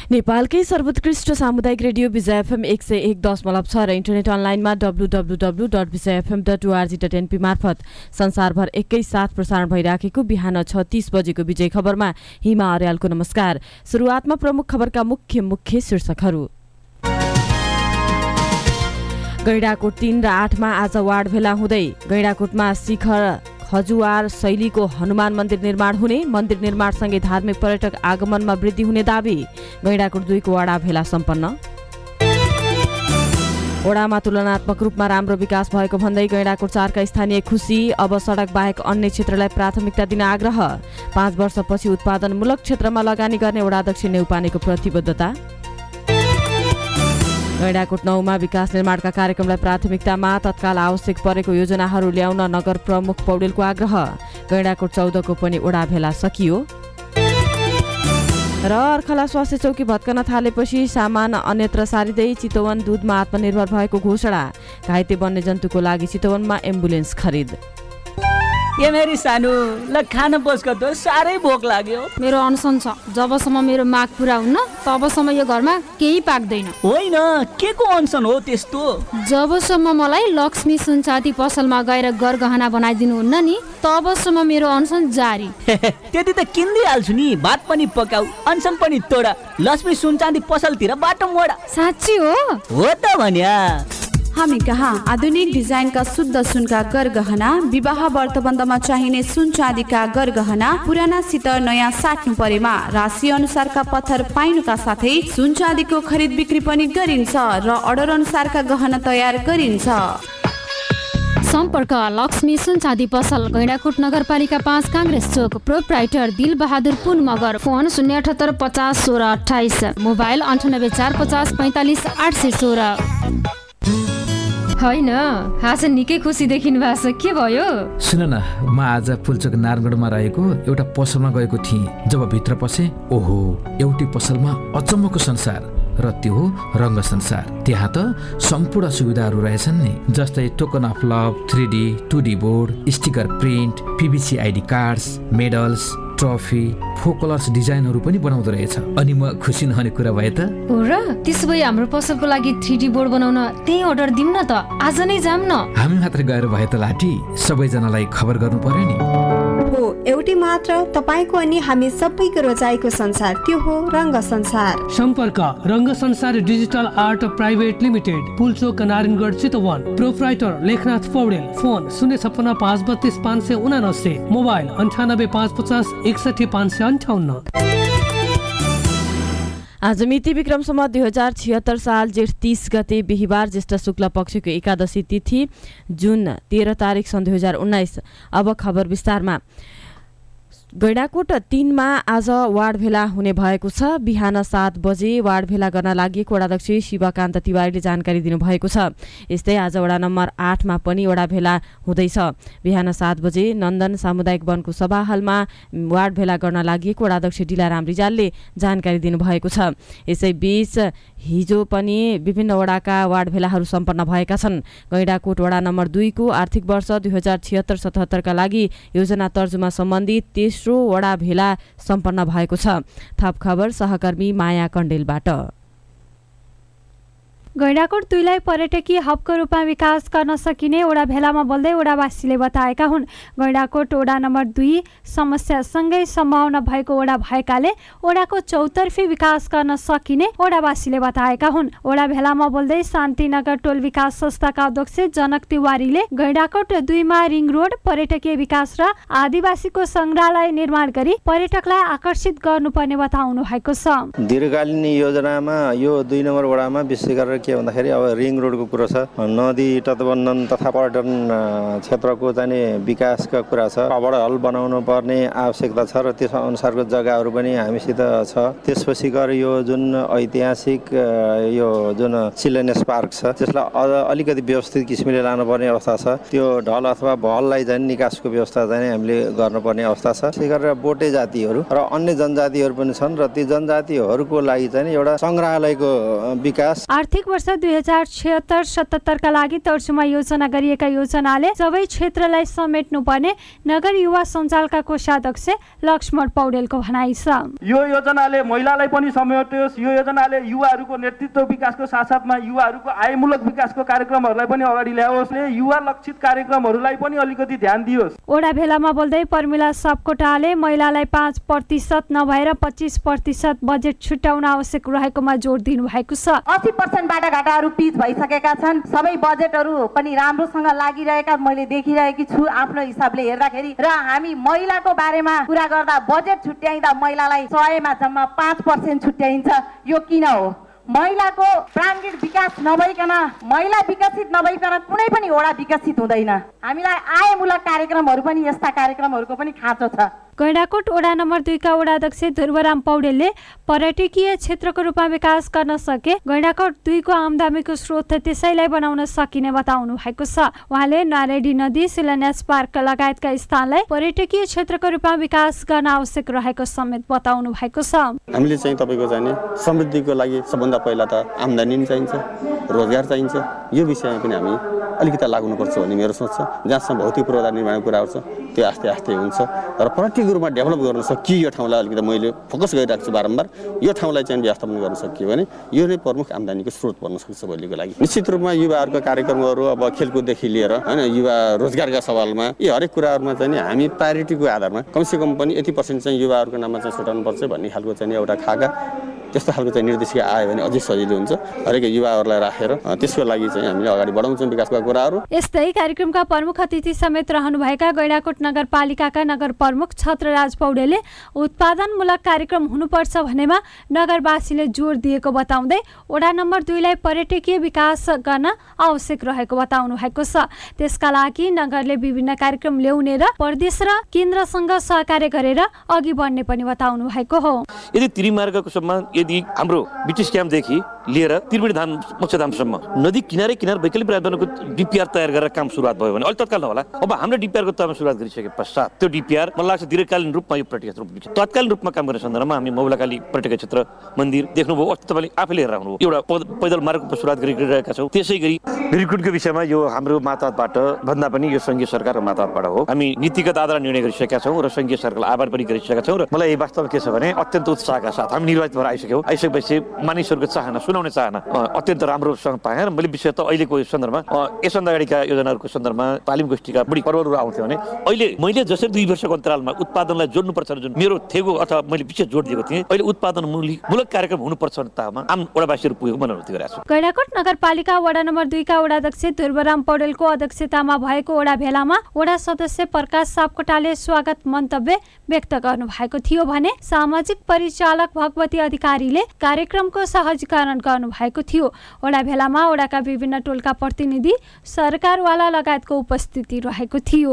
नेपालकै सर्वोत्कृष्ट सामुदायिक रेडियो विजय एफएम 101.6 र इन्टरनेट अनलाइनमा www.vijayfm.org.np मार्फत संसारभर एकैसाथ प्रसारण भइराखेको बिहान 6:30 बजेको विजय खबरमा हिमा अर्यालको नमस्कार। सुरुवातमा प्रमुख खबरका मुख्य शीर्षकहरू। गैंडाकोट 3 र 8 मा आज वार्ड भेला हुँदै गैंडाकोटमा शिखर हजुवार शैलीको हनुमान मन्दिर निर्माण हुने, मन्दिर निर्माणसँगै धार्मिक पर्यटक आगमनमा वृद्धि हुने दाबी। गैंडाकोट 2 को वडा भेला सम्पन्न। वडामा तुलनात्मक रूपमा राम्रो विकास भएको भन्दै गैंडाकोट 4 का स्थानीय खुसी। अब सडक बाहेक अन्य क्षेत्रलाई प्राथमिकता दिन आग्रह। 5 वर्षपछि उत्पादनमूलक क्षेत्रमा लगानी गर्ने वडाध्यक्ष नेउपानेको प्रतिबद्धता। गैंडाकोट 9 मा विकास निर्माणका कार्यक्रमलाई प्राथमिकतामा तत्काल आवश्यक परेको योजनाहरू ल्याउन नगर प्रमुख पौडेलको आग्रह। गैंडाकोट 14 को पनि वडा भेला सकियो। र अर्खला स्वास्थ्य चौकी भत्कन थालेपछि सामान अन्यत्र सारिँदै चितवन दुधमा आत्मनिर्भर भएको घोषणा। घाइते वन्यजन्तुको लागि चितवनमा एम्बुलेन्स खरिद। ये मेरी सानो ल खान बस्क त साह्रै भोक लाग्यो। मेरो अनसन छ, जबसम्म मेरो माग पुरा हुन्न तबसम्म यो घरमा केही पाक्दैन। होइन, के को अनसन हो त्यस्तो? जबसम्म मलाई लक्ष्मी सुनचाँदी पसलमा गएर गरगहना बनाइदिनु हुन्न नि तबसम्म मेरो अनसन जारी। त्यति त किन्दै हाल्छु नि, भात पनि पकाऊ, अनसन पनि तोडा, लक्ष्मी सुनचाँदी पसलतिर बाटो मोडा। साँच्ची हो त भन्या। हामी कहाँ आधुनिक डिजाइनका शुद्ध सुनका गरगहना, विवाह व्रतबन्धमा चाहिने सुन चाँदीका गरगहना, पुरानासित नयाँ साट्नु परेमा राशि अनुसारका पत्थर पाइनुका साथै सुन चाँदीको खरिद बिक्री पनि गरिन्छ र अर्डर अनुसारका गहना तयार गरिन्छ। सम्पर्क लक्ष्मी सुनचाँदी पसल, गैंडाकोट नगरपालिका 5 Congress chowk. Proprietor Dil Bahadur Pun Magar. Phone 078 50 16 28, mobile 98 450 45 816। होइन, आज निकै खुसी देखिनु भएको छ, के भयो? सुन न, म आज पुल्चोक नारायणगढमा रहेको एउटा पसलमा गएको थिएँ। जब भित्र पसे, ओहो, एउटै पसलमा अचम्मको संसार, र त्यो हो रङ्ग संसार। त्यहाँ त सम्पूर्ण सुविधाहरू रहेछन् नि, जस्तै token of love, 3D 2D board, sticker print, PVC ID cards, medals, trophy, फोकलर्स डिजाइनहरू पनि बनाउँदो रहेछ। अनि म खुसी नहुने कुरा भए त। हो र, त्यसो भए हाम्रो पसलको लागि 3D बोर्ड बनाउन त्यही अर्डर दिउँ न त, आज नै जाम न। हामी मात्र गएर भए त लाठी, सबैजनालाई खबर गर्नु पर्यो नि। हो, एउटै मात्र तपाईको अनि हामी सबैको रोजाइको संसार, त्यो हो रङ्ग संसार। सम्पर्क Rang Sansar digital art private limited, Pulchowk Narayangarh Chitwan. Proprietor Lekhnath Paudel. Phone 056 532 579, mobile 98 550 61 558। आज मिति विक्रम सम्वत 2076 साल जेठ 30 गते बिहिबार ज्येष्ठ शुक्ल पक्षको एकादशी तिथि, जुन 13 तारिक सन् 2019। अब खबर विस्तारमा। गैंडाकोट 3 मा आज वार्ड भेला हुने भएको छ। बिहान 7 बजे वार्ड भेला गर्न लागि वडाध्यक्ष शिवकान्त तिवारीले जानकारी दिनुभएको छ। यस्तै आज वडा नम्बर 8 मा पनि वडा भेला हुँदैछ। बिहान 7 बजे नन्दन सामुदायिक वनको सभा हलमा वार्ड भेला गर्न लागि वडाध्यक्ष डिलाराम रिजालले जानकारी दिनुभएको छ। यसैबीच हिजो पनि विभिन्न वडाका वार्ड भेलाहरू सम्पन्न भएका छन्। गैंडाकोट वडा नम्बर 2 को आर्थिक वर्ष 2076-77 का लागि योजना तर्जुमा सम्बन्धी तेस्रो वडा भेला सम्पन्न भएको छ। थप खबर सहकर्मी माया कण्डेलबाट। गैंडाकोट 2 लाई पर्यटकीय हबको रूपमा विकास गर्न सकिने वडा भेलामा बोल्दै वडावासीले बताएका हुन्। गैंडाकोट वडा नम्बर 2 समस्यासँगै सम्भावना भएको वडा भएकाले वडाको चौतर्फी विकास गर्न सकिने वडावासीले बताएका हुन्। वडा भेलामा बोल्दै शान्तिनगर टोल विकास संस्थाका अध्यक्ष जनक तिवारीले गैंडाकोट 2 मा रिङ रोड, पर्यटकीय विकास र आदिवासीको संग्रहालय निर्माण गरी पर्यटकलाई आकर्षित गर्नुपर्ने बताउनु भएको छ। दीर्घकालीन योजनामा यो 2 नम्बर वडामा विशेष गरेर के भन्दाखेरि अब रिङ रोडको कुरो छ, नदी तटबन्धन तथा पर्यटन क्षेत्रको चाहिँ विकासका कुरा छ। कभर हल बनाउनु पर्ने आवश्यकता छ र त्यस अनुसारको जग्गाहरू पनि हामीसित छ। त्यसपछि गएर यो जुन ऐतिहासिक यो जुन चिल्ड्रेन्स पार्क छ त्यसलाई अलिकति व्यवस्थित किसिमले लानुपर्ने अवस्था छ। त्यो ढल अथवा भललाई चाहिँ निकासको व्यवस्था चाहिँ हामीले गर्नुपर्ने अवस्था छ। त्यसै गरेर बोटे जातिहरू र अन्य जनजातिहरू पनि छन् र ती जनजातिहरूको लागि चाहिँ एउटा संग्रहालयको विकास। आर्थिक वर्ष 2076-77 लागि तर्जुमा योजना गरिएका योजनाले सबै क्षेत्रलाई समेट्नुपर्ने नगर युवा सञ्जालका कोषाध्यक्ष लक्ष्मण पौडेलको भनाइ छ। यो योजनाले महिलालाई पनि समेट्योस्, यो योजनाले युवाहरूको नेतृत्व विकासको साथसाथमा युवाहरूको आयमूलक विकासको कार्यक्रमहरूलाई पनि अगाडि ल्याओस्, युवा लक्षित कार्यक्रमहरूलाई पनि अलिकति ध्यान दियोस्। ओडा भेलामा बोल्दै पर्मिला सापकोटाले महिलालाई 5% नभएर 25% बजेट छुट्याउन आवश्यक रहेकोमा जोड दिनु भएको छ। 80% बाटाघाटाहरू पिच भइसकेका छन्, सबै बजेटहरू पनि राम्रोसँग लागिरहेका मैले देखिरहेकी छु आफ्नो हिसाबले हेर्दाखेरि। र हामी महिलाको बारेमा कुरा गर्दा बजेट छुट्याइँदा महिलालाई 100मा जम्मा 5% छुट्याइन्छ। यो किन हो? महिलाको प्राङ्गिक विकास नभइकन, महिला विकसित नभइकन कुनै पनि ओडा विकसित हुँदैन। हामीलाई आयमूलक कार्यक्रमहरू पनि यस्ता कार्यक्रमहरूको पनि खाँचो छ। गैंडाकोट ओडा नम्बर 2 का ओडाध्यक्ष ध्रुवराम पौडेलले पर्यटकीय क्षेत्रको रूपमा विकास गर्न सके गैंडाकोट 2 को आमदामीको स्रोत त्यसैलाई बनाउन सकिने बताउनु भएको छ। उहाँले नारायणी नदी, शिलान्यास पार्क लगायतका स्थानलाई पर्यटकीय क्षेत्रको रूपमा विकास गर्न आवश्यक रहेको समेत बताउनु भएको छ। हामीले चाहिँ तपाईको चाहिँ समृद्धिको लागि सबभन्दा पहिला त आमदानी नै चाहिन्छ, रोजगार चाहिन्छ। यो विषयमा पनि हामी अलिकति लाग्नुपर्छ भन्ने मेरो सोच छ। जहाँसम्म भौतिक पूर्वाधार निर्माणको कुराहरू छ त्यो आस्ते आस्ते हुन्छ र पर्यटकीय रूपमा डेभलप गर्न सकियो यो ठाउँलाई अलिकति मैले फोकस गरिरहेको छु बारम्बार। यो ठाउँलाई चाहिँ व्यवस्थापन गर्न सकियो भने यो नै प्रमुख आमदानीको स्रोत बन्न सक्छ भोलिको लागि। निश्चित रूपमा युवाहरूको कार्यक्रमहरू अब खेलकुददेखि लिएर हैन युवा रोजगारका सवालमा यी हरेक कुराहरूमा चाहिँ हामी प्रायोरिटीको आधारमा कमसेकम पनि 80% चाहिँ युवाहरूको नाममा चाहिँ छुटाउनु पर्छ भन्ने खालको चाहिँ एउटा खाका त्यस्तो खालको चाहिँ निर्देशिका आयो भने अझै सजिलो हुन्छ। हरेक युवाहरूलाई राखेर त्यसको लागि चाहिँ हामीले अगाडि बढाउँछौँ विकासका कुराहरू। यस्तै कार्यक्रमका प्रमुख अतिथि समेत रहनुभएका गैंडाकोट नगरपालिकाका नगर प्रमुख छत्रराज पौडेलले उत्पादनमूलक कार्यक्रम हुनुपर्छ भनेमा नगरवासीले जोड दिएको बताउँदै ओडा नम्बर 2 लाई पर्यटकीय विकास गर्न आवश्यक रहेको बताउनु भएको छ। त्यसका लागि नगरले विभिन्न कार्यक्रम ल्याउने र प्रदेश र केन्द्रसँग सहकार्य गरेर अघि बढ्ने पनि बताउनु भएको हो। यदि त्रिमार्गको सम्मान यदि हाम्रो ब्रिटिश क्याम्पदेखि लिएर त्रिवेणी धाम मोक्षधामसम्म नदी किनारे वैकल्पिक प्रावधानको डिपिआर तयार गरेर काम सुरुवात भयो भने अहिले तत्काल नहोला। अब हाम्रो डिपिआरको तहमा सुरुवात गरिसके पश्चात त्यो डिपिआर मलाई लाग्छ दीर्घकालीन रूपमा यो पर्यटकीय क्षेत्र तत्कालीन रूपमा काम गर्ने सन्दर्भमा हामी मौलाकाली पर्यटकीय क्षेत्र मन्दिर देख्नुभयो, अस्ति तपाईँले आफैले हेरेर आउनुभयो। एउटा पैदल मार्गको सुरुवात गरिरहेका छौँ। त्यसै गरी रिक्रुटको विषयमा यो हाम्रो मातहतबाट भन्दा पनि यो सङ्घीय सरकारको मातहतबाट हो। हामी नीतिगत आधारमा निर्णय गरिसकेका छौँ र सङ्घीय सरकारलाई आभार पनि गरिसकेका छौँ। र मलाई वास्तवमा के छ भने अत्यन्त उत्साहका साथ हामी निर्वाचित भएर आइसकेपछि मानिसहरूको चाहना सुनाउने चाहना अत्यन्त राम्रोसँग पाएँ र मैले विशेष त अहिलेको सन्दर्भमा यसभन्दा अगाडिका योजनाहरूको सन्दर्भमा तालिम गोष्ठीका बढी पर्वहरू आउँथ्यो भने अहिले मैले जसरी 2 वर्षको अन्तरालमा उत्पादनलाई जोड्नुपर्छ जुन मेरो थेगो अथवा मैले विशेष जोड दिएको थिएँ, अहिले उत्पादनमूलक कार्यक्रम हुनुपर्छ भन्ने ताहमा आम ओडावासीहरू पुगेको मनोरथ गरेको छु। गैंडाकोट नगरपालिका वडा नम्बर 2 का ओडाध्यक्ष ध्रुवराम पौडेलको अध्यक्षतामा भएको ओडा भेलामा ओडा सदस्य प्रकाश सापकोटाले स्वागत मन्तव्य व्यक्त गर्नु भएको थियो भने सामाजिक परिचालक भगवती अधिकारीले कार्यक्रमको सहजीकरण गर्नु भएको थियो। ओडा भेलामा ओडाका विभिन्न टोलका प्रतिनिधि, सरकारवाला लगायतको उपस्थिति रहेको थियो।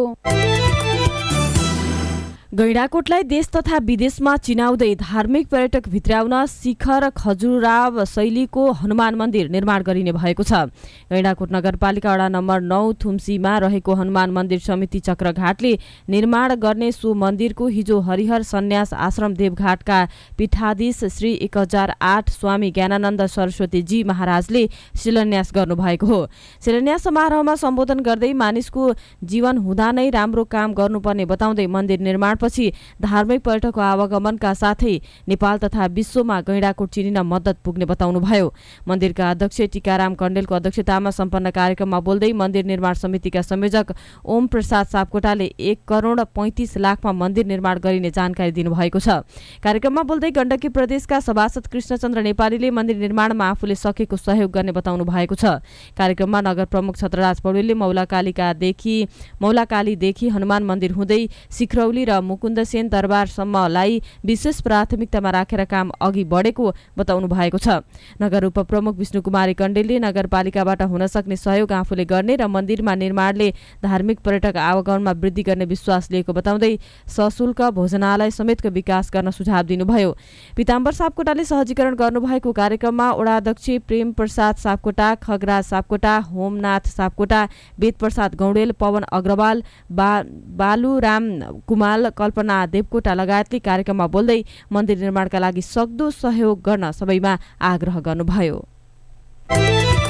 गैंडाकोटलाई देश तथा विदेशमा चिनाउँदै धार्मिक पर्यटक भित्राउन शिखर खजुराव शैलीको हनुमान मन्दिर निर्माण गरिने भएको छ। गैंडाकोट नगरपालिका वडा नम्बर 9 थुम्सीमा रहेको हनुमान मन्दिर समिति चक्रघाटले निर्माण गर्ने सो मन्दिरको हिजो हरिहर सन्यास आश्रम देवघाटका पीठाधीश श्री 1008 स्वामी ज्ञानानन्द सरस्वतीजी महाराजले शिलान्यास गर्नुभएको हो। शिलान्यास समारोहमा सम्बोधन गर्दै मानिसको जीवन हुँदा नै राम्रो काम गर्नुपर्ने बताउँदै मन्दिर निर्माण पछि धार्मिक पर्यटकको आवागमनका साथै नेपाल तथा विश्वमा गैंडाकोट चिनिन मद्दत पुग्ने बताउनुभयो। मन्दिरका अध्यक्ष टीकाराम कण्डेलको अध्यक्षतामा सम्पन्न कार्यक्रममा बोल्दै मन्दिर निर्माण समितिका संयोजक ओम प्रसाद सापकोटाले 1,35,00,000मा मन्दिर निर्माण गरिने जानकारी दिनुभएको छ। कार्यक्रममा बोल्दै गण्डकी प्रदेशका सभासद कृष्णचन्द्र नेपालीले मन्दिर निर्माणमा आफूले सकेको सहयोग गर्ने बताउनु भएको छ। कार्यक्रममा नगर प्रमुख छत्रराज पौडेलले मौलाकालीदेखि हनुमान मन्दिर हुँदै सिखरौली र मुकुन्दसेन दरबारसम्मलाई विशेष प्राथमिकतामा राखेर काम अघि बढेको बताउनु भएको छ। नगर उपप्रमुख विष्णुकुमारी कण्डेलले नगरपालिकाबाट हुन सक्ने सहयोग आफूले गर्ने र मन्दिरमा निर्माणले धार्मिक पर्यटक आवागमनमा वृद्धि गर्ने विश्वास लिएको बताउँदै सशुल्क भोजनालय समेतको विकास गर्न सुझाव दिनुभयो। पीताम्बर सापकोटाले सहजीकरण गर्नुभएको कार्यक्रममा ओडाध्यक्ष प्रेम प्रसाद सापकोटा, खगराज सापकोटा, होमनाथ सापकोटा, वेद प्रसाद गौडेल, पवन अग्रवाल, बालुराम कुमाल, कल्पना देवकोटा लगायतले कार्यक्रममा बोल्दै मन्दिर निर्माणका लागि सक्दो सहयोग गर्न सबैमा आग्रह गर्नुभयो।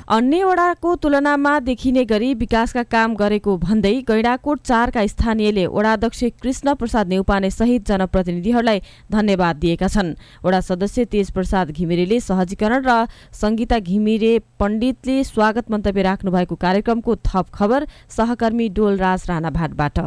अन्य वडाको तुलनामा देखिने गरी विकासका काम गरेको भन्दै गैंडाकोट 4 का स्थानीयले वडाध्यक्ष कृष्ण प्रसाद नेउपाने सहित जनप्रतिनिधिहरूलाई धन्यवाद दिएका छन्। वडा सदस्य तेज प्रसाद घिमिरेले सहजीकरण र संगीता घिमिरे पण्डितले स्वागत मन्तव्य राख्नु भएको कार्यक्रमको थप खबर सहकर्मी डोलराज राणा भाटबाट।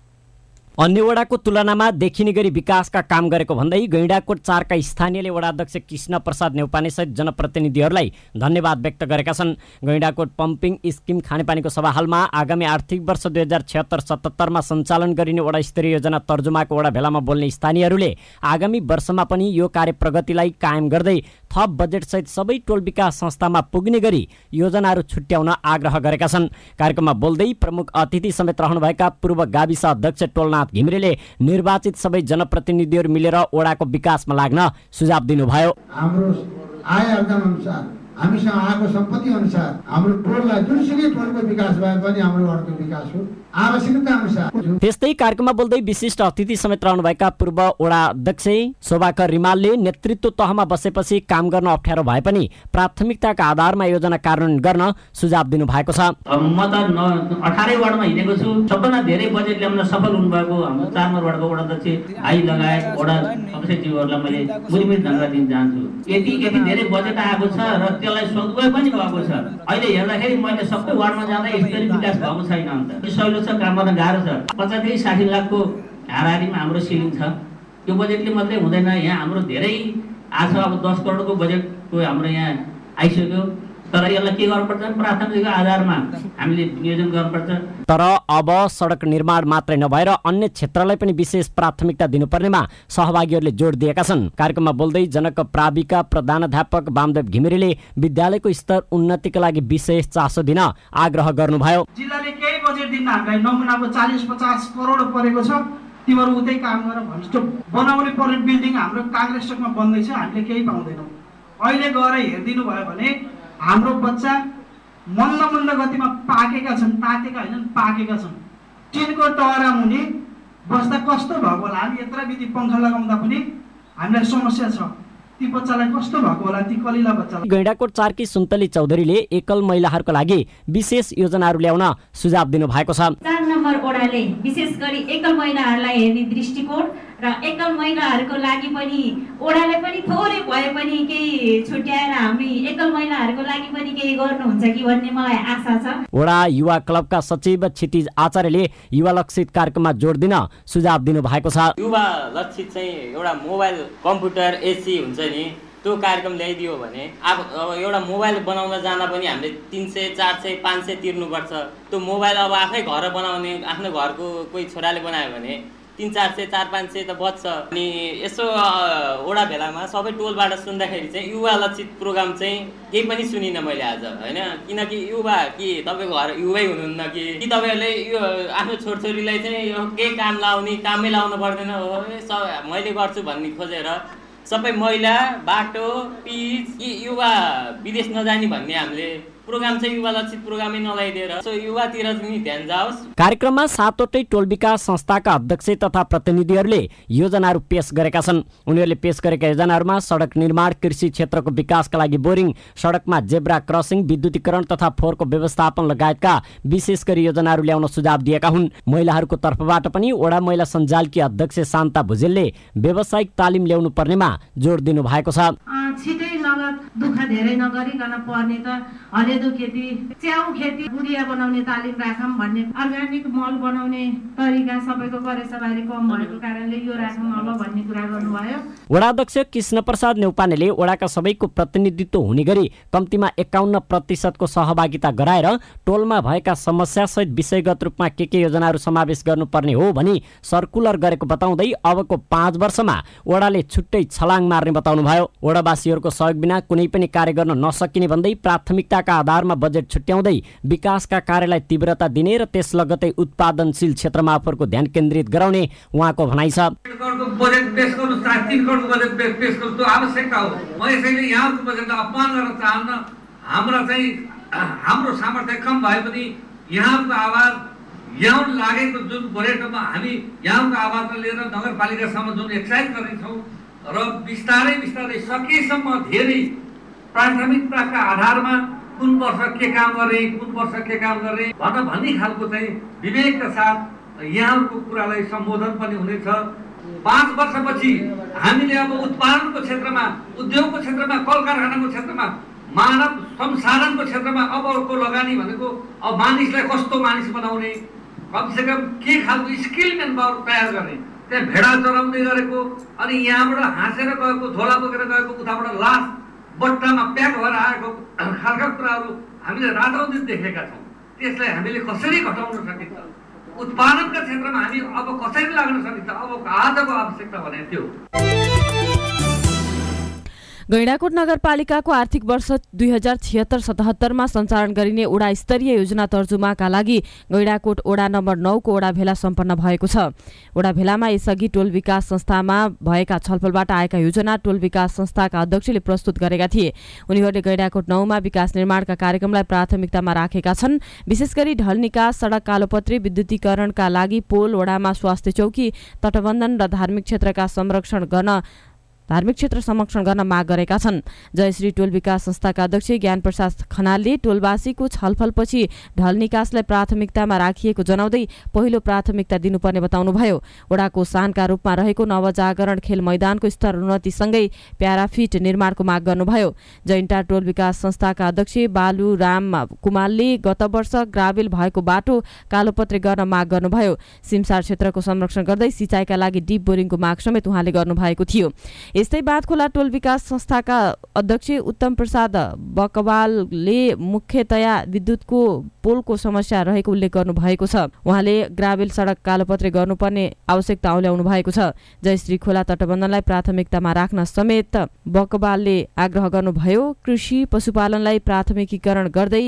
अन्य वडाको तुलनामा देखिने गरी विकासका काम गरेको भन्दै गैंडाकोट 4 का स्थानीयले वडाध्यक्ष कृष्ण प्रसाद नेउपाने सहित जनप्रतिनिधिहरूलाई धन्यवाद व्यक्त गरेका छन्। गैंडाकोट पम्पिङ स्किम खानेपानीको सभा हलमा आगामी आर्थिक वर्ष 2076-77 मा सञ्चालन गरिने वडा स्तरीय योजना तर्जुमाको वडा भेलामा बोल्ने स्थानीयहरूले आगामी वर्षमा पनि यो कार्य प्रगतिलाई कायम गर्दै थप बजेट सहित सबै टोल विकास संस्थामा पुग्ने गरी योजनाहरू छुट्याउन आग्रह गरेका छन्। कार्यक्रममा बोल्दै प्रमुख अतिथि समेत रहनुभएका पूर्व गाविस अध्यक्ष टोलनाथ घिमिरेले निर्वाचित सबै जनप्रतिनिधिहरू मिलेर वडाको विकासमा लाग्न सुझाव दिनुभयो। हाम्रो आय आर्जन अनुसार हामीसँग आएको सम्पत्ति अनुसार हाम्रो टोललाई जुनसुकै टोलको विकास भए पनि हाम्रो वडाको विकास हो आवश्यकता अनुसार। त्यस्तै कार्यक्रममा बोल्दै विशिष्ट अतिथि समेत रहनुभएका पूर्व वडा अध्यक्ष शोभाकर रिमालले नेतृत्व तहमा बसेपछि काम गर्न अप्ठ्यारो भए पनि प्राथमिकताका आधारमा योजना कार्यान्वयन गर्न सुझाव दिनु भएको छ। म त 18 वार्डमा हिँडेको छु। सबभन्दा धेरै बजेट ल्याउन सफल हुनुभएको हाम्रो 4 नम्बर वार्डको वडा अध्यक्ष आई लगायत वडा सदस्यज्यूहरूलाई मैले मुरीमुरी धन्यवाद दिन चाहन्छु। यति धेरै बजेट आएको छ र त्यसलाई सदुपयोग पनि भएको छ। अहिले हेर्दाखेरि मैले सबै वार्डमा जाँदा यसरी विकास भएको छैन। अन्त सहिलो छ, काम गर्न गाह्रो छ। 50-60 लाखको हाराहारीमा हाम्रो सिलिङ छ। यो बजेटले मात्रै हुँदैन, यहाँ हाम्रो धेरै आज अब 10 करोडको बजेटको हाम्रो यहाँ आइसक्यो। तर यसलाई के गर्नुपर्छ, प्राथमिकताको आधारमा हामीले नियोजन गर्नुपर्छ। तर अब सडक निर्माण मात्रै नभएर अन्य क्षेत्रलाई पनि विशेष प्राथमिकता दिनुपर्नेमा सहभागीहरूले जोड दिएका छन्। कार्यक्रममा बोल्दै जनक प्राविका प्रधानाध्यापक वामदेव घिमिरेले विद्यालयको स्तर उन्नतिका लागि विशेष चासो दिन आग्रह गर्नुभयो। जिल्लाले केही बजेट दिन हामीलाई नमुनाको 40-50 करोड परेको छ, तिमीहरू उतै काम गर भन्छ। बनाउने पर्ने बिल्डिङ हाम्रो काङ्ग्रेस चोकमा बन्दैछ, हामीले केही पाउँदैनौँ। अहिले गएर हेरिदिनु भयो भने हाम्रो बच्चा मन्द गतिमा पाकेका छन्, तातेका हैनन्, पाकेका छन्। टिनको टहरा मुनि बस्दा कस्तो भएको होला, हामी यत्र विधि पङ्खा लगाउँदा पनि हामीलाई समस्या छ। ती बच्चालाई कस्तो भएको होला, ती कलिला बच्चा। गैंडाकोट 4 की सुन्तली चौधरीले एकल महिलाहरूको लागि विशेष योजनाहरू ल्याउन सुझाव दिनु भएको छ। 4 नम्बर वडाले विशेष गरी एकल महिलाहरूलाई हेर्ने दृष्टिकोण र एकल महिलाहरूको लागि पनि वडाले पनि थोरै भए पनि केही छुट्याएर हामी एकल महिलाहरूको लागि पनि केही गर्नुहुन्छ कि भन्ने मलाई आशा छ। वडा युवा क्लबका सचिव क्षितिज आचार्यले युवा लक्षित कार्यक्रममा जोड दिन सुझाव दिनु भएको छ। युवा लक्षित चाहिँ एउटा मोबाइल, कम्प्युटर, एसी हुन्छ नि, त्यो कार्यक्रम ल्याइदियो भने अब एउटा मोबाइल बनाउन जाँदा पनि हामीले 300, 400, 500 तिर्नुपर्छ। त्यो मोबाइल अब आफै घर बनाउने, आफ्नो घरको कोही छोराले बनायो भने 300, 400, 400-500 त बच्छ। अनि यसो वडा भेलामा सबै टोलबाट सुन्दाखेरि चाहिँ युवा लक्षित प्रोग्राम चाहिँ केही पनि सुनिनँ मैले आज, होइन। किनकि युवा कि तपाईँको घर युवै हुनुहुन्न कि तपाईँहरूले यो आफ्नो छोरछोरीलाई चाहिँ यो केही काम लाउने, कामै लाउनु पर्दैन हो, मैले गर्छु भन्ने खोजेर सबै महिला, बाटो, पिच कि युवा विदेश नजाने भन्ने हामीले प्रोग्राम चाहिँ युवा लक्षित प्रोग्रामै नलाइदिएर सो युवातिर पनि ध्यान जाओस्। कार्यक्रममा 7वटै टोल विकास संस्थाका अध्यक्ष तथा प्रतिनिधिहरूले योजनाहरू पेश गरेका छन्। उनीहरूले पेश गरेका योजनाहरूमा सडक निर्माण, कृषि क्षेत्रको विकासका लागि बोरिङ, सडकमा जेब्रा क्रसिङ, विद्युतीकरण तथा फोहोरको व्यवस्थापन लगायतका विशेष गरी योजनाहरू ल्याउन सुझाव दिएका हुन्। महिलाहरूको तर्फबाट पनि वडा महिला सञ्जालकी अध्यक्ष शान्ता भुजेलले व्यावसायिक तालिम ल्याउनु पर्नेमा जोड दिनु भएको छ। छिटै नगद दुःख धेरै नगरिकन पर्ने त हलेदो खेती, च्याउ खेती, गुडिया बनाउने तालिम राखौँ भन्ने, अर्ग्यानिक मल बनाउने तरिका सबैको गरेसबारी कम भएको कारणले यो राखौँ होला भन्ने कुरा गर्नुभयो। वडा अध्यक्ष कृष्ण प्रसाद नेउपानेले वडाका सबैको प्रतिनिधित्व हुने गरी कम्तीमा 51% सहभागिता गराएर टोलमा भएका समस्या सहित विषयगत रूपमा के योजनाहरू समावेश गर्नुपर्ने हो भनी सर्कुलर गरेको बताउँदै अबको 5 वर्षमा वडाले छुट्टै छलाङ मार्ने बताउनुभयो। वडावासीहरूको सहयोग बिना कुनै पनि कार्य गर्न नसकिने भन्दै प्राथमिकताका आधारमा बजेट छुट्याउँदै विकासका कार्यलाई तीव्रता दिने र त्यस लगतै उत्पादनशील क्षेत्रमा आफूहरूको ध्यान केन्द्रित गराउने उहाँको भनाइ छ। बजेट पेश गर्नु, 3 करोडको बजेट पेश गर्नु त्यो आवश्यकता हो। म यसैले यहाँको बजेटलाई अपमान गर्न चाहन्न। हाम्रो सामर्थ्य कम भए पनि यहाँको आवाज, यहाँ लागेको जुन बजेटमा हामी यहाँको आवाजलाई लिएर नगरपालिकासम्म जुन एक्साइज गर्नेछौँ र बिस्तारै सकेसम्म धेरै प्राथमिकताका आधारमा कुन वर्ष के काम गरे कुन वर्ष के काम गरे भन्ने खालको चाहिँ विवेकका साथ यहाँको कुरालाई सम्बोधन पनि हुनेछ। 5 वर्षपछि हामीले अब उत्पादनको क्षेत्रमा, उद्योगको क्षेत्रमा, कल कारखानाको क्षेत्रमा, मानव संसाधनको क्षेत्रमा अबको लगानी भनेको अब मानिसलाई कस्तो मानिस बनाउने, कमसेकम के खालको स्किल म्यान पावर तयार गर्ने, त्यहाँ भेडा चराउँदै गरेको अनि यहाँबाट हाँसेर गएको, झोला बोकेर गएको, उताबाट लास बट्टामा प्याक भएर आएको खालका कुराहरू हामीले रातौँ दिन देखेका छौँ। त्यसलाई हामीले कसरी घटाउन सकिन्छ, उत्पादनका क्षेत्रमा हामी अब कसरी लाग्न सकिन्छ, अब आजको आवश्यकता भने त्यो। गैंडाकोट नगरपालिकाको आर्थिक वर्ष 2076-77 सञ्चालन गरिने वडा स्तरीय योजना तर्जुमाका लागि गैंडाकोट वडा नम्बर 9 को वडा भेला सम्पन्न भएको छ। वडा भेलामा यसअघि टोल विकास संस्थामा भएका छलफलबाट आएका योजना टोल विकास संस्थाका अध्यक्षले प्रस्तुत गरेका थिए। उनीहरूले गैंडाकोट 9 मा विकास निर्माणका कार्यक्रमलाई प्राथमिकतामा राखेका छन्। विशेष गरी ढल निकास, सडक कालोपत्री, विद्युतीकरणका लागि पोल, वडामा स्वास्थ्य चौकी, तटबन्धन र धार्मिक क्षेत्र संरक्षण गर्न माग गरेका छन्। जयश्री टोल विकास संस्थाका अध्यक्ष ज्ञान प्रसाद खनालले टोलवासीको छलफलपछि ढल निकासलाई प्राथमिकतामा राखिएको जनाउँदै पहिलो प्राथमिकता दिनुपर्ने बताउनुभयो। वडाको सानका रूपमा रहेको नवजागरण खेल मैदानको स्तर उन्नतिसँगै प्याराफिट निर्माणको माग गर्नुभयो। जैन्टा टोल विकास संस्थाका अध्यक्ष बालुराम कुमारले गत वर्ष ग्राभेल भएको बाटो कालोपत्रे गर्न माग गर्नुभयो। सिमसार क्षेत्रको संरक्षण गर्दै सिँचाइका लागि डिप बोरिङको माग समेत उहाँले गर्नुभएको थियो। यस्तै बाँधखोला टोल विकास संस्थाका अध्यक्ष उत्तम प्रसाद बकवालले मुख्यतया विद्युतको पोलको समस्या रहेको उल्लेख गर्नुभएको छ। उहाँले ग्राभेल सडक कालोपत्रे गर्नुपर्ने आवश्यकता औल्याउनु भएको छ। जयश्री खोला तटबन्धनलाई प्राथमिकतामा राख्न समेत बकवालले आग्रह गर्नुभयो। कृषि पशुपालनलाई प्राथमिकीकरण गर्दै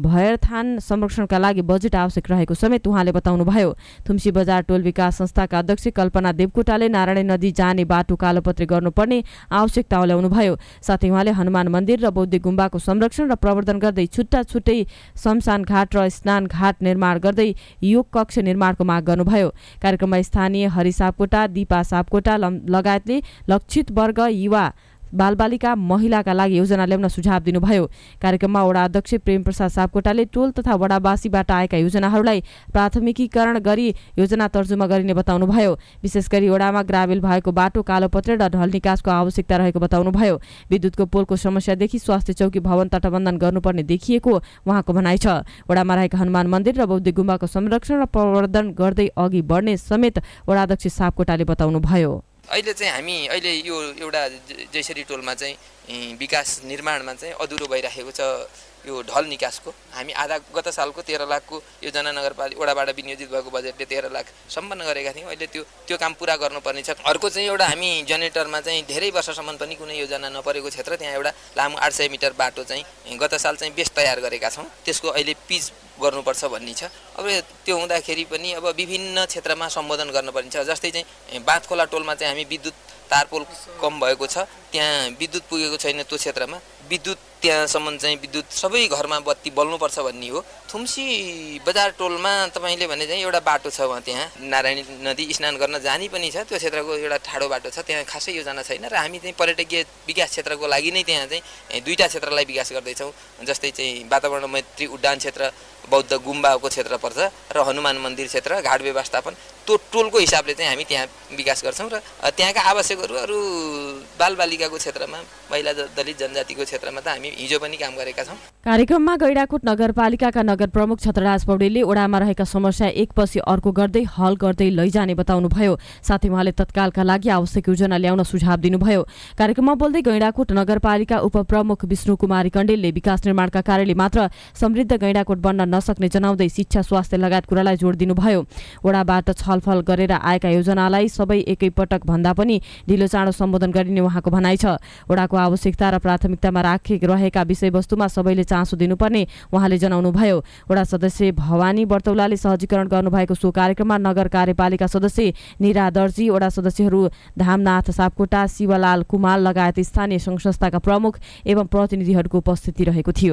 भयरथान संरक्षणका लागि बजेट आवश्यक रहेको समेत उहाँले बताउनुभयो। थुम्सी बजार टोल विकास संस्थाका अध्यक्ष कल्पना देवकोटाले नारायणी नदी जाने बाटो कालोपत्रे गर्नुपर्ने आवश्यकता औल्याउनुभयो। साथै उहाँले हनुमान मन्दिर र बौद्ध गुम्बाको संरक्षण र प्रवर्धन गर्दै छुट्टा छुट्टै शमशान घाट र स्नान घाट निर्माण गर्दै योग कक्ष निर्माणको माग गर्नुभयो। कार्यक्रममा स्थानीय हरि सापकोटा, दीपा सापकोटा लगायतले लक्षित वर्ग, युवा, बालबालिका, महिलाका लागि योजना ल्याउन सुझाव दिनुभयो। कार्यक्रममा वडा अध्यक्ष प्रेम प्रसाद सापकोटाले टोल तथा वडावासीबाट आएका योजनाहरूलाई प्राथमिकीकरण गरी योजना तर्जुमा गरिने बताउनुभयो। विशेष गरी वडामा ग्राभेल भएको बाटो कालोपत्रे र ढल निकासको आवश्यकता रहेको बताउनुभयो। विद्युतको पोलको समस्यादेखि स्वास्थ्य चौकी भवन तटबन्धन गर्नुपर्ने देखिएको उहाँको भनाइ छ। वडामा रहेका हनुमान मन्दिर र बौद्ध गुम्बाको संरक्षण र प्रवर्धन गर्दै अघि बढ्ने समेत वडा अध्यक्ष सापकोटाले बताउनुभयो। अहिले चाहिँ हामी यो एउटा जयश्री टोलमा चाहिँ विकास निर्माणमा चाहिँ अधुरो भइराखेको छ। यो ढल निकासको हामी गत सालको 13 लाखको योजना नगरपालिका वडाबाट विनियोजित भएको बजेटले 13 लाख सम्पन्न गरेका थियौँ। अहिले त्यो काम पुरा गर्नुपर्ने छ। अर्को चाहिँ एउटा हामी जेनेरेटरमा चाहिँ धेरै वर्षसम्म पनि कुनै योजना नपरेको क्षेत्र, त्यहाँ एउटा लामो 800 मिटर बाटो चाहिँ गत साल चाहिँ बेस तयार गरेका छौँ। त्यसको अहिले पिच गर्नुपर्छ भन्ने छ। अब त्यो हुँदाखेरि पनि अब विभिन्न क्षेत्रमा सम्बोधन गर्नुपर्ने छ। जस्तै चाहिँ बाँधखोला टोलमा चाहिँ हामी विद्युत तारपोल कम भएको छ, त्यहाँ विद्युत पुगेको छैन। त्यो क्षेत्रमा विद्युत त्यहाँसम्म चाहिँ विद्युत सबै घरमा बत्ती बल्नुपर्छ भन्ने हो। थुम्सी बजार टोलमा तपाईँले भने चाहिँ एउटा बाटो छ, वहाँ त्यहाँ नारायणी नदी स्नान गर्न जाने पनि छ। त्यो क्षेत्रको एउटा ठाडो बाटो छ, त्यहाँ खासै योजना छैन र हामी चाहिँ पर्यटकीय विकास क्षेत्रको लागि नै त्यहाँ चाहिँ दुईटा क्षेत्रलाई विकास गर्दैछौँ। जस्तै चाहिँ वातावरण मैत्री उड्डान क्षेत्र बौद्ध गुम्बाको क्षेत्र पर्छ र हनुमान मन्दिर क्षेत्र घाट व्यवस्थापन त्यो टोलको हिसाबले चाहिँ हामी त्यहाँ विकास गर्छौँ र त्यहाँका आवश्यकहरू अरू बालबालिकाको क्षेत्रमा, महिला दलित जनजातिको क्षेत्रमा त हामी हिजो पनि काम गरेका छौँ। कार्यक्रममा गैंडाकोट नगरपालिकाका नगर प्रमुख छत्रराज पौडेलले वडामा रहेका समस्या एकपछि अर्को गर्दै हल गर्दै लैजाने बताउनुभयो। साथै उहाँले तत्कालका लागि आवश्यक योजना ल्याउन सुझाव दिनुभयो। कार्यक्रममा बोल्दै गैंडाकोट नगरपालिका उपप्रमुख विष्णु कुमारी कण्डेलले विकास निर्माणका कारणले मात्र समृद्ध गैंडाकोट बन्न नसक्ने जनाउँदै शिक्षा, स्वास्थ्य लगायत कुरालाई जोड दिनुभयो। वडाबाट छलफल गरेर आएका योजनालाई सबै एकैपटक भन्दा पनि ढिलो चाँडो सम्बोधन गरिने उहाँको भनाइ छ। वडाको आवश्यकता र प्राथमिकतामा रहेका विषयवस्तुमा सबैले चासो दिनुपर्ने उहाँले जनाउनुभयो। वडा सदस्य भवानी बर्तौलाले सहजीकरण गर्नुभएको सो कार्यक्रममा नगर कार्यपालिका सदस्य निरा दर्जी, वडा सदस्यहरू धामनाथ सापकोटा, शिवलाल कुमार लगायत स्थानीय सङ्घ संस्थाका प्रमुख एवं प्रतिनिधिहरूको उपस्थिति रहेको थियो।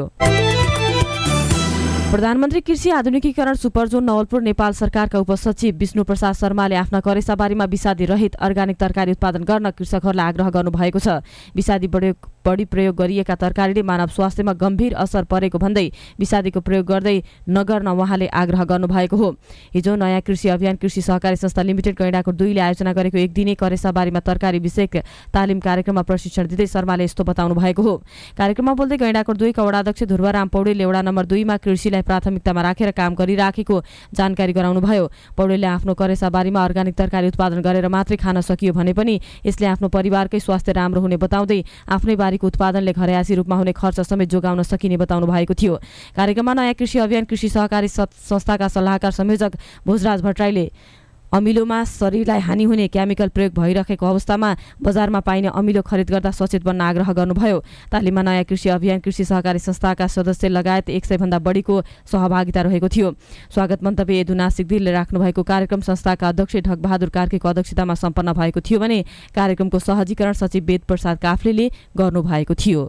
प्रधानमन्त्री कृषि आधुनिकीकरण सुपरजोन नवलपुर नेपाल सरकारका उपसचिव विष्णु प्रसाद शर्माले आफ्ना करेसाबारीमा विषादी रहित अर्ग्यानिक तरकारी उत्पादन गर्न कृषकहरूलाई आग्रह गर्नुभएको छ। विषादी बढी प्रयोग गरिएका तरकारीले मानव स्वास्थ्यमा गम्भीर असर परेको भन्दै विषादीको प्रयोग गर्दै नगर्न उहाँले आग्रह गर्नुभएको हो। हिजो नयाँ कृषि अभियान कृषि सहकारी संस्था लिमिटेड गैंडाकोट 2 ले आयोजना गरेको एक दिने करेसाबारीमा तरकारी विषयक तालिम कार्यक्रममा प्रशिक्षण दिँदै शर्माले यस्तो बताउनु भएको हो। कार्यक्रममा बोल्दै गैंडाकोट 2 का वडाध्यक्ष ध्रुवराम पौडेलले वडा नम्बर 2 मा कृषिलाई प्राथमिकतामा राखेर काम गरिराखेको जानकारी गराउनुभयो। पौडेलले आफ्नो करेसाबारीमा अर्गानिक तरकारी उत्पादन गरेर मात्रै खान सकियो भने पनि यसले आफ्नो परिवारकै स्वास्थ्य राम्रो हुने बताउँदै आफ्नै बारीको उत्पादनले घरयासी रूपमा हुने खर्च समेत जोगाउन सकिने बताउनु भएको थियो। कार्यक्रममा नयाँ कृषि अभियान कृषि सहकारी संस्थाका सल्लाहकार संयोजक भोजराज भट्टराईले अमिलोमा शरीरलाई हानि हुने केमिकल प्रयोग भइरहेको अवस्थामा बजारमा पाइने अमिलो खरिद गर्दा सचेत बन्न आग्रह गर्नुभयो। तालिममा नयाँ कृषि अभियान कृषि सहकारी संस्थाका सदस्य लगायत 100 भन्दा बढीको सहभागिता रहेको थियो। स्वागत मन्तव्य यदुना सिग्दिलले राख्नुभएको कार्यक्रम संस्थाका अध्यक्ष ढकबहादुर कार्कीको अध्यक्षतामा सम्पन्न भएको थियो भने कार्यक्रमको सहजीकरण सचिव वेद प्रसाद काफ्लेले गर्नुभएको थियो।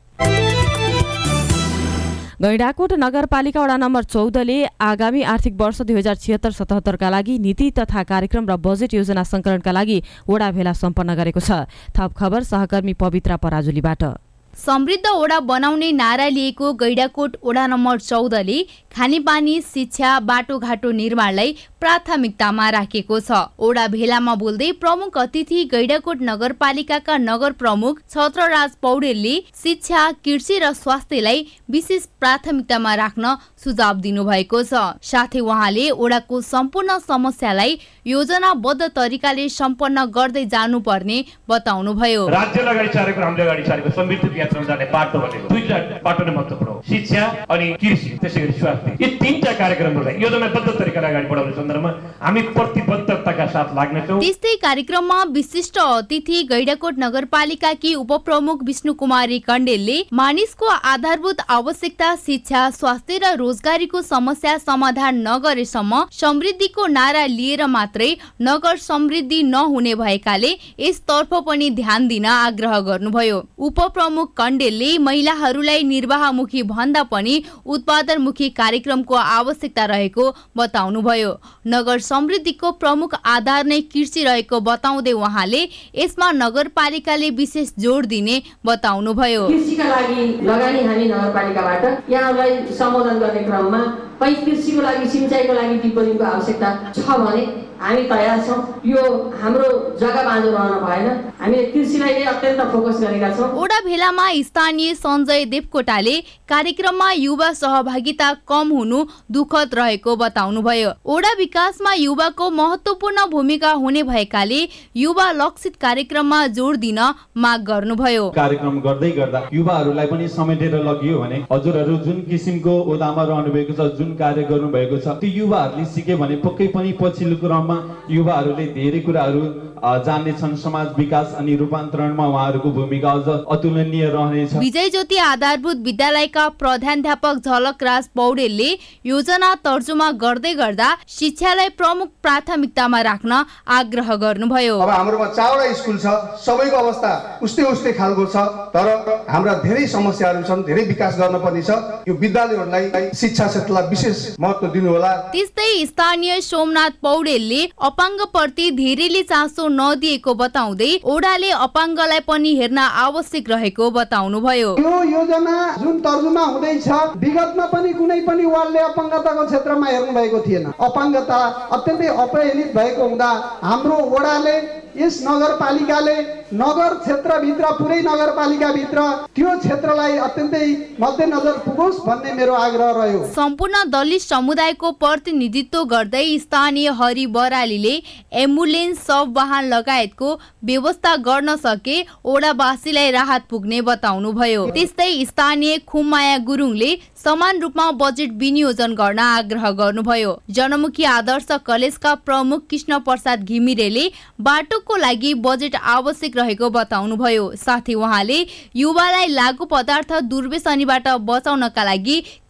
गैंडाकोट नगरपालिका वडा नम्बर 14 ले आगामी आर्थिक वर्ष 2076-77 का लागि नीति तथा कार्यक्रम र बजेट योजना संकलनका लागि वडा भेला सम्पन्न गरेको छ। थप खबर सहकर्मी पवित्रा पराजुलीबाट। समृद्ध ओडा बनाउने नारा लिएको गैंडाकोट ओडा नम्बर 14 ले खानेपानी शिक्षा बाटोघाटो निर्माणलाई प्राथमिकतामा राखेको छ। ओडा भेलामा बोल्दै प्रमुख अतिथि गैंडाकोट नगरपालिकाका नगर प्रमुख छत्रराज पौडेलले शिक्षा कृषि र स्वास्थ्यलाई विशेष प्राथमिकतामा राख्न सुझाव दिनुभएको छ। साथै उहाँले ओडाको सम्पूर्ण समस्यालाई योजनाबद्ध तरिकाले सम्पन्न गर्दै जानुपर्ने बताउनुभयो। राज्यले अगाडि सारेको हामीले अगाडि सारेको समृद्धि यात्रामा जाने बाटो भनेको दुईटा बाटो नै महत्त्वपूर्ण हो, शिक्षा अनि कृषि, त्यसैगरी स्वास्थ्य। यी तीनटा कार्यक्रमहरूलाई योजनाबद्ध तरिकाले अगाडि बढाउने सन्दर्भमा हामी प्रतिबद्धताका साथ लाग्नेछौँ। त्यस्तै कार्यक्रममा विशिष्ट अतिथि गैंडाकोट नगरपालिकाकी उपप्रमुख विष्णु कुमारी कण्डेलले मानिसको आधारभूत आवश्यकता शिक्षा स्वास्थ्य र रोजगारीको समस्या समाधान नगरेसम्म समृद्धिको नारा लिएर मात्रै नगर समृद्धि नहुने भएकाले यसतर्फ पनि ध्यान दिन आग्रह गर्नुभयो। उपप्रमुख कण्डेलले महिलाहरूलाई निर्वाहमुखी भन्दा पनि उत्पादनमुखी कार्यक्रमको आवश्यकता रहेको बताउनुभयो। नगर समृद्धिको प्रमुख आधार नै कृषि रहेको बताउँदै उहाँले यसमा नगरपालिकाले विशेष जोड दिने बताउनुभयो। कृषिका लागि लगानी हामी नगरपालिकाबाट यहाँलाई सम्बोधन गर्ने क्रममा कृषिको लागि सिंचाइको लागि टिप्पणीको आवश्यकता छ भने हामी तयार छौँ। यो हाम्रो जग्गा बाँझो रहन भएन, हामीले कृषिलाई नै अत्यन्त फोकस गरेका छौँ। ओडा भेलामा स्थानीय सञ्जय देवकोटाले कार्यक्रममा युवा सहभागिता कम हुनु दुःखद रहेको बताउनुभयो। ओडा विकासमा युवाको महत्त्वपूर्ण भूमिका हुने भएकाले युवा लक्षित कार्यक्रममा जोड दिन माग गर्नुभयो। कार्यक्रम गर्दै गर्दा युवाहरूलाई पनि समेटेर लगियो भने हजुरहरू जुन किसिमको ओडामा रहनु भएको छ, जुन कार्य गर्नु भएको छ, त्यो युवाहरूले सिके भने पक्कै पनि पछिल्लो क्रममा युवाहरूले धेरै कुराहरू जान्नेछन्। समाज विकास अनि रूपान्तरणमा उहाँहरूको भूमिका अझ अतुलनीय रहनेछ। विजय ज्योति आधारभूत विद्यालयका प्रधानाध्यापक झलकराज पौडेलले योजना तर्जुमा गर्दै गर्दा शिक्षालाई प्रमुख प्राथमिकतामा राख्न आग्रह गर्नुभयो। अब हाम्रोमा 4वटा स्कुल छ, सबैको अवस्था उस्तै खालको छ, तर हाम्रा धेरै समस्याहरू छन्, धेरै विकास गर्नुपर्ने छ। यो विद्यालयहरूलाई शिक्षा क्षेत्रलाई विशेष महत्त्व दिनु होला। त्यस्तै स्थानीय सोमनाथ पौडेलले अपाङ्गप्रति धेरैले चासो नदिएको बताउँदै ओडाले अपाङ्गलाई पनि हेर्न आवश्यक रहेको बताउनुभयो। यो योजना जुन तर्जुमा हुँदैछ विगतमा पनि कुनै पनि वार्डले अपाङ्गताको क्षेत्रमा हेर्नु भएको थिएन। अपाङ्गता अत्यन्तै अपहेलित भएको हुँदा हाम्रो ओडाले यस नगरपालिकाले नगर क्षेत्रभित्र पुरै नगरपालिकाभित्र त्यो क्षेत्रलाई अत्यन्तै मध्यनजर पुगोस् भन्ने मेरो आग्रह रह्यो। सम्पूर्ण दलित समुदायको प्रतिनिधित्व गर्दै स्थानीय हरि बरालीले एम्बुलेन्स सब वाहन लगायतको व्यवस्था गर्न सके ओडावासीलाई राहत पुग्ने बताउनुभयो। त्यस्तै स्थानीय खुममाया गुरुङले समान रूपमा बजेट विनियोजन गर्न आग्रह गर्नुभयो। जनमुखी आदर्श कलेजका प्रमुख कृष्ण प्रसाद घिमिरेले बाटोको लागि बजेट आवश्यक रहेको बताउनुभयो। साथै उहाँले युवालाई लागु पदार्थ दुर्व्यसनीबाट बचाउनका लागि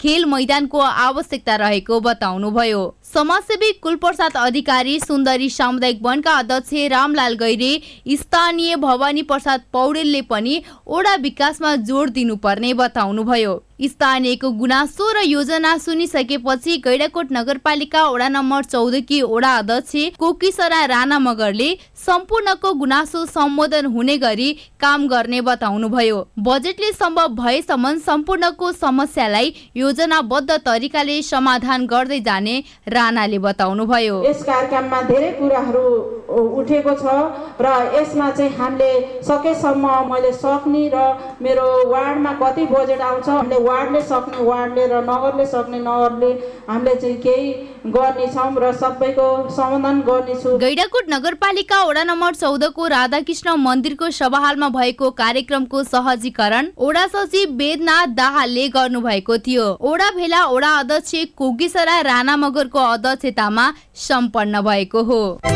खेल मैदानको आवश्यकता रहेको बताउनुभयो। समाजसेवी कुलप्रसाद अधिकारी, सुन्दरी सामुदायिक वनका अध्यक्ष रामलाल गैरे, स्थानीय भवानी प्रसाद पौडेलले पनि ओडा विकासमा जोड दिनुपर्ने बताउनुभयो। स्थानीयको गुनासो र योजना सुनिसकेपछि गैंडाकोट नगरपालिका वडा नम्बर 14 की वडा अध्यक्ष कोकिसरा राणा मगरले सम्पूर्णको गुनासो सम्बोधन हुने गरी काम गर्ने बताउनुभयो। बजेटले सम्भव भएसम्म सम्पूर्णको समस्यालाई योजनाबद्ध तरिकाले समाधान गर्दै जाने राणाले बताउनुभयो। यस कार्यक्रममा धेरै कुराहरू उठेको छ र यसमा चाहिँ हामीले सकेसम्म मैले सक्ने र मेरो वार्डमा कति बजेट आउँछ, हामीले वार्डले सक्ने वार्डले र नगरले सक्ने नगरले हामीले चाहिँ केही गर्नेछौँ र सबैको समाधान गर्नेछु। गैंडाकोट नगरपालिका वडा नम्बर 14 को राधाकृष्ण मन्दिरको सभाहालमा भएको कार्यक्रमको सहजीकरण वडा सचिव वेदनाथ दाहालले गर्नुभएको थियो। वडा भेला वडा अध्यक्ष कोकिसरा राणा मगरको अध्यक्षतामा सम्पन्न भएको हो।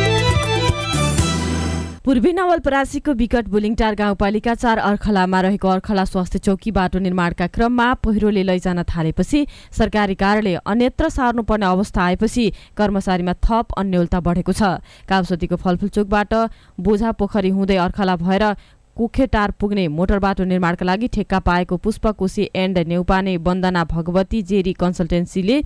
पूर्वी नवलपरासीको विकट बुलिङटार गाउँपालिका 4 अर्खलामा रहेको अर्खला स्वास्थ्य चौकी बाटो निर्माणका क्रममा पहिरोले लैजान थालेपछि सरकारी कार्यालय अन्यत्र सार्नुपर्ने अवस्था आएपछि कर्मचारीमा थप अन्यलता बढेको छ। काउसतीको फलफुल चोकबाट बोझा पोखरी हुँदै अर्खला भएर कुखेटार पुग्ने मोटर बाटो निर्माणका लागि ठेक्का पाएको पुष्पकोशी एन्ड नेउपाने वन्दना भगवती जेरी कन्सल्टेन्सीले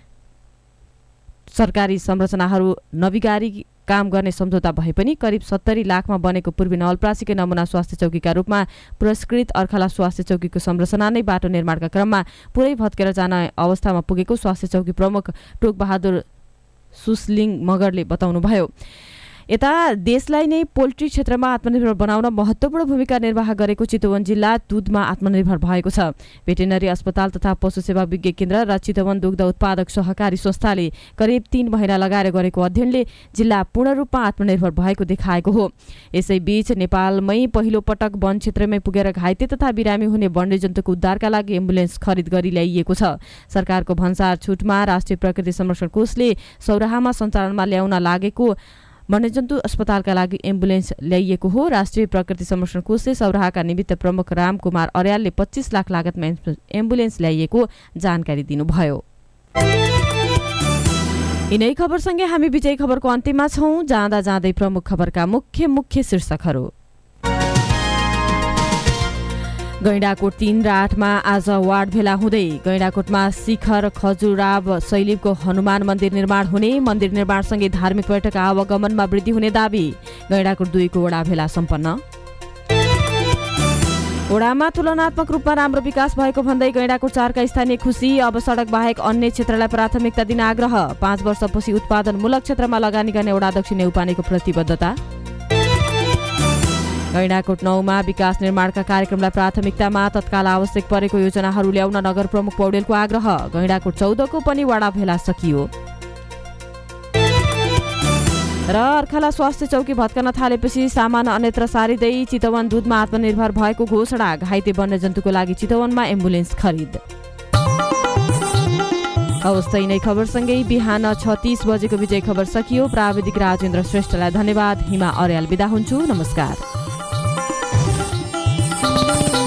सरकारी संरचनाहरू नवीगारी काम गर्ने सम्झौता भए पनि करिब 70 लाखमा बनेको पूर्वी नवलपरासीकै नमुना स्वास्थ्य चौकीका रूपमा पुरस्कृत अर्खला स्वास्थ्य चौकीको संरचना नै बाटो निर्माणका क्रममा पुरै भत्केर जाने अवस्थामा पुगेको स्वास्थ्य चौकी प्रमुख टोकबहादुर सुस्लिङ मगरले बताउनुभयो। यता देशलाई नै पोल्ट्री क्षेत्रमा आत्मनिर्भर बनाउन महत्त्वपूर्ण भूमिका निर्वाह गरेको चितवन जिल्ला दुधमा आत्मनिर्भर भएको छ। भेटेनरी अस्पताल तथा पशु सेवा विज्ञ केन्द्र र चितवन दुग्ध उत्पादक सहकारी संस्थाले करिब 3 महिना लगाएर गरेको अध्ययनले जिल्ला पूर्ण रूपमा आत्मनिर्भर भएको देखाएको हो। यसैबीच नेपालमै पहिलो पटक वन क्षेत्रमै पुगेर घाइते तथा बिरामी हुने वन्यजन्तुको उद्धारका लागि एम्बुलेन्स खरिद गरी ल्याइएको छ। सरकारको भन्सार छुटमा राष्ट्रिय प्रकृति संरक्षण कोषले सौराहामा सञ्चालनमा ल्याउन लागेको वन्यजन्तु अस्पतालका लागि एम्बुलेन्स ल्याइएको हो। राष्ट्रिय प्रकृति संरक्षण कोषले सौराहाका निमित्त प्रमुख रामकुमार अर्यालले 25 लाख लागतमा एम्बुलेन्स ल्याइएको जानकारी दिनुभयो। यिनै खबरसँगै हामी विजय खबरको अन्त्यमा छौं। जाँदा जाँदै प्रमुख खबरका मुख्य शीर्षकहरू। गैंडाकोट 3 र 8 मा आज वार्ड भेला हुँदै गैंडाकोटमा शिखर खजुराव शैलीको हनुमान मन्दिर निर्माण हुने, मन्दिर निर्माणसँगै धार्मिक पर्यटक आवागमनमा वृद्धि हुने दाबी। गैंडाकोट 2 को वडा भेला सम्पन्न। वडामा तुलनात्मक रूपमा राम्रो विकास भएको भन्दै गैंडाकोट 4 का स्थानीय खुसी। अब सडक बाहेक अन्य क्षेत्रलाई प्राथमिकता दिन आग्रह। 5 वर्षपछि उत्पादनमूलक क्षेत्रमा लगानी गर्ने वडा अध्यक्ष नेउपानेको प्रतिबद्धता। गैंडाकोट 9 मा विकास निर्माणका कार्यक्रमलाई प्राथमिकतामा तत्काल आवश्यक परेको योजनाहरू ल्याउन नगर प्रमुख पौडेलको आग्रह। गैंडाकोट 14 को पनि वडा भेला सकियो। र अर्खला स्वास्थ्य चौकी भत्कन थालेपछि सामान अन्यत्र सारिँदै चितवन दुधमा आत्मनिर्भर भएको घोषणा। घाइते वन्यजन्तुको लागि चितवनमा एम्बुलेन्स खरिद। अवस्था यिनै खबरसँगै बिहान 6:30 बजेको विजय खबर सकियो। प्राविधिक राजेन्द्र श्रेष्ठलाई धन्यवाद। हिमा अर्याल बिदा हुन्छु। नमस्कार।